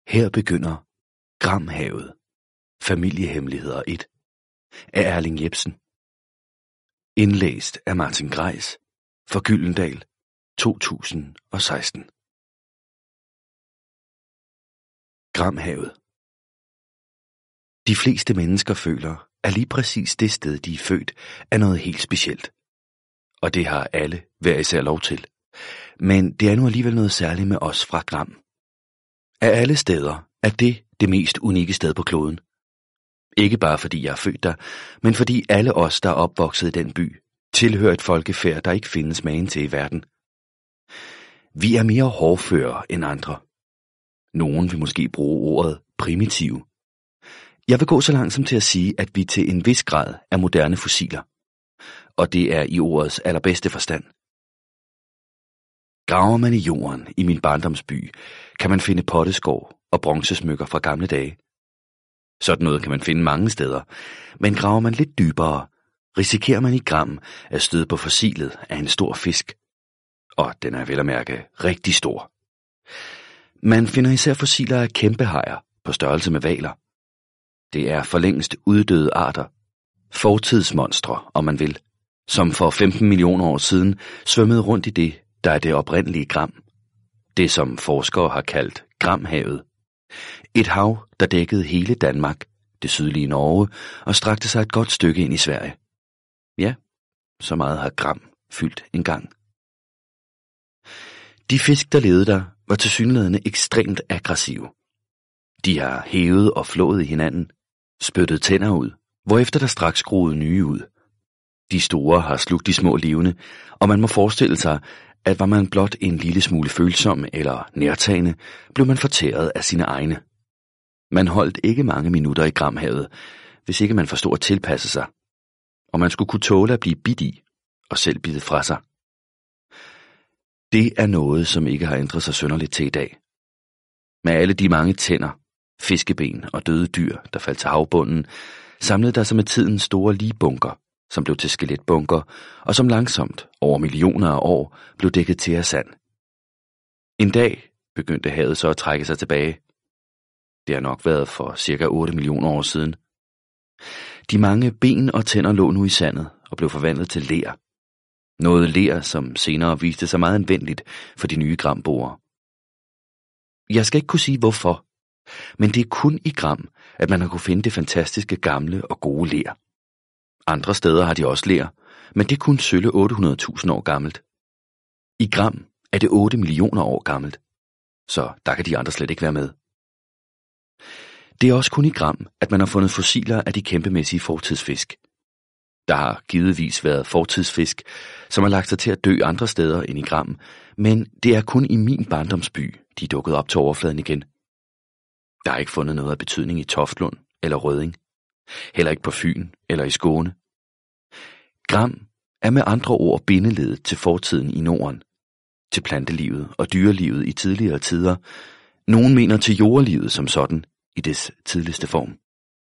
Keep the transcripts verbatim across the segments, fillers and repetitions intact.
Her begynder Gramhavet. Familiehemmeligheder et af Erling Jepsen. Indlæst af Martin Greis for Gyldendal to tusind og seksten. Gramhavet. De fleste mennesker føler, at lige præcis det sted, de er født, er noget helt specielt. Og det har alle hver især lov til. Men det er nu alligevel noget særligt med os fra Gram. Af alle steder er det det mest unikke sted på kloden. Ikke bare fordi jeg er født der, men fordi alle os, der er opvokset i den by, tilhører et folkefærd, der ikke findes magen til i verden. Vi er mere hårdføre end andre. Nogen vil måske bruge ordet primitive. Jeg vil gå så langt som til at sige, at vi til en vis grad er moderne fossiler. Og det er i ordets allerbedste forstand. Graver man i jorden i min barndomsby, kan man finde potteskår og bronzesmykker fra gamle dage. Sådan noget kan man finde mange steder, men graver man lidt dybere, risikerer man i Gram at støde på fossilet af en stor fisk. Og den er vel at mærke rigtig stor. Man finder især fossiler af kæmpehajer på størrelse med hvaler. Det er for længst uddøde arter, fortidsmonstre, om man vil, som for femten millioner år siden svømmede rundt i det, der er det oprindelige Gram. Det, som forskere har kaldt Gramhavet. Et hav, der dækkede hele Danmark, det sydlige Norge, og strakte sig et godt stykke ind i Sverige. Ja, så meget har Gram fyldt engang. De fisk, der levede der, var tilsyneladende ekstremt aggressive. De har hævet og flået i hinanden, spyttet tænder ud, hvorefter der straks groede nye ud. De store har slugt de små levende, og man må forestille sig, at var man blot en lille smule følsom eller nærtagende, blev man fortæret af sine egne. Man holdt ikke mange minutter i Gramhavet, hvis ikke man forstod at tilpasse sig, og man skulle kunne tåle at blive bidt i og selv bide fra sig. Det er noget, som ikke har ændret sig synderligt til i dag. Med alle de mange tænder, fiskeben og døde dyr, der faldt til havbunden, samlede der sig med tiden store ligbunker, som blev til skeletbunker, og som langsomt, over millioner af år, blev dækket til af sand. En dag begyndte havet så at trække sig tilbage. Det har nok været for cirka otte millioner år siden. De mange ben og tænder lå nu i sandet og blev forvandlet til ler. Noget ler, som senere viste sig meget anvendeligt for de nye Gramboere. Jeg skal ikke kunne sige hvorfor, men det er kun i Gram, at man har kunne finde det fantastiske gamle og gode ler. Andre steder har de også ler, men det er kun sølle otte hundrede tusind år gammelt. I Gram er det otte millioner år gammelt, så der kan de andre slet ikke være med. Det er også kun i Gram, at man har fundet fossiler af de kæmpemæssige fortidsfisk. Der har givetvis været fortidsfisk, som har lagt sig til at dø andre steder end i Gram, men det er kun i min barndomsby, de er dukket op til overfladen igen. Der er ikke fundet noget af betydning i Toftlund eller Rødding. Heller ikke på Fyn eller i Skåne. Gram er med andre ord bindeledet til fortiden i Norden, til plantelivet og dyrelivet i tidligere tider. Nogen mener til jordlivet som sådan i dets tidligste form.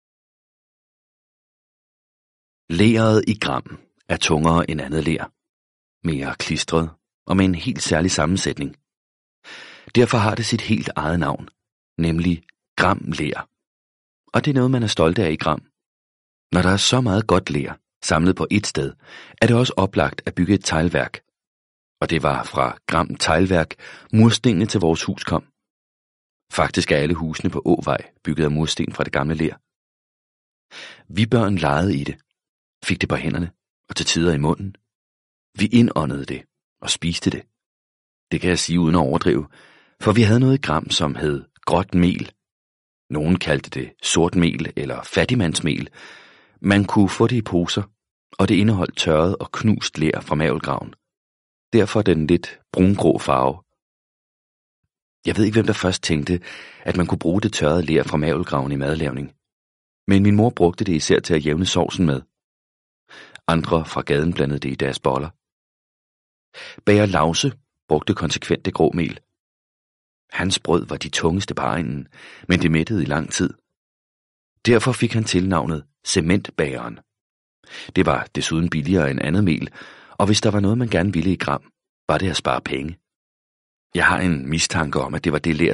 Leret i Gram er tungere end andet ler, mere klistret og med en helt særlig sammensætning. Derfor har det sit helt eget navn, nemlig Gramler. Og det er noget, man er stolt af i Gram. Når der er så meget godt ler samlet på et sted, er det også oplagt at bygge et teglværk. Og det var fra Gram Teglværk, murstenene til vores hus kom. Faktisk er alle husene på Åvej bygget af mursten fra det gamle ler. Vi børn legede i det, fik det på hænderne og til tider i munden. Vi indåndede det og spiste det. Det kan jeg sige uden at overdrive, for vi havde noget i Gram, som hed gråt mel. Nogen kaldte det sort mel eller fattigmandsmel. Man kunne få det i poser, og det indeholdt tørret og knust ler fra mavelgraven. Derfor den lidt brungrå farve. Jeg ved ikke, hvem der først tænkte, at man kunne bruge det tørrede ler fra mavelgraven i madlavning. Men min mor brugte det især til at jævne sovsen med. Andre fra gaden blandede det i deres boller. Bager Lause brugte konsekvent det grå mel. Hans brød var de tungeste på egnen, men det mættede i lang tid. Derfor fik han tilnavnet Cementbageren. Det var desuden billigere end andet mel, og hvis der var noget, man gerne ville i Gram, var det at spare penge. Jeg har en mistanke om, at det var det ler,